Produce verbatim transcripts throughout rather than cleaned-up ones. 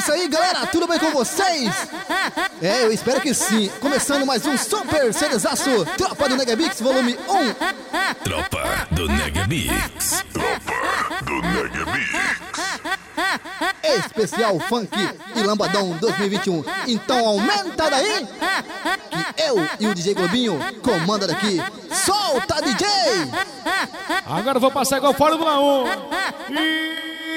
isso aí, galera, tudo bem com vocês? É, eu espero que sim. Começando mais um Super CDzaço, Tropa do Negamix, volume um. Tropa do Negamix. Tropa do Negamix. Especial Funk e Lambadão dois mil e vinte e um. Então aumenta daí, que eu e o D J Globinho comanda daqui. Solta, D J! Agora eu vou passar igual Fórmula um. E...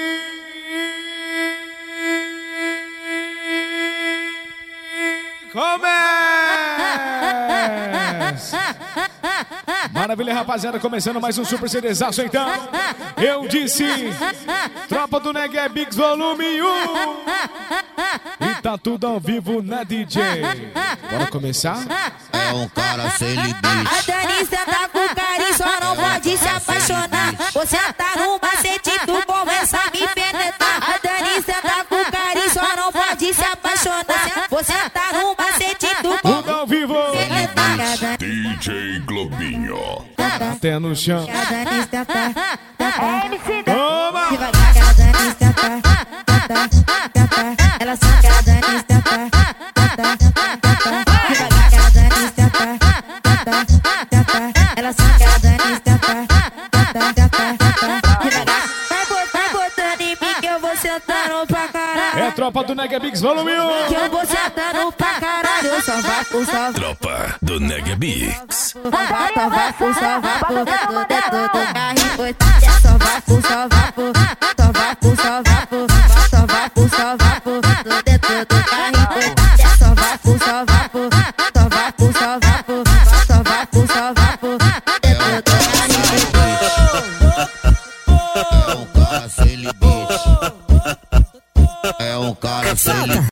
Começa! Maravilha, rapaziada, começando mais um Super CDzaço, então. Eu disse, Tropa do Negamix volume um. E tá tudo ao vivo na D J. Bora começar? É um cara sem limite. A Dani senta com carinho, só não pode se apaixonar. Você tá no macete, tu começa a me penetrar. A Dani senta com carinho, só não pode se apaixonar. Você tá no macete, tu Tudo ao vivo. penetrar. D J Globinho. Até no chão. A Dani senta, senta. Toma! Devagar que a Dani senta, senta, senta. Ela saca a Dani senta, senta, senta. Devagar que a Dani senta, senta, senta. Ela saca a Dani senta, senta, senta. Devagar. Vai bot- vai botando em mim que eu vou sentando pra caralho. É Tropa do Negamix volume um. Que eu vou sentando pra caralho. Só vapo, só vapo. Tropa do Negamix. Só vapo, vapo, só vapo. Dentro, dentro do carrinho foi. Só vapo, só vapo. Só vapo, só vapo. Só vapo, só vapo. Dentro do carrinho foi. Só vapo, só vapo. Só vapo, só vapo. Só vapo, só vapo. Dentro do carrinho É um cara sem limite. É um cara sem limite.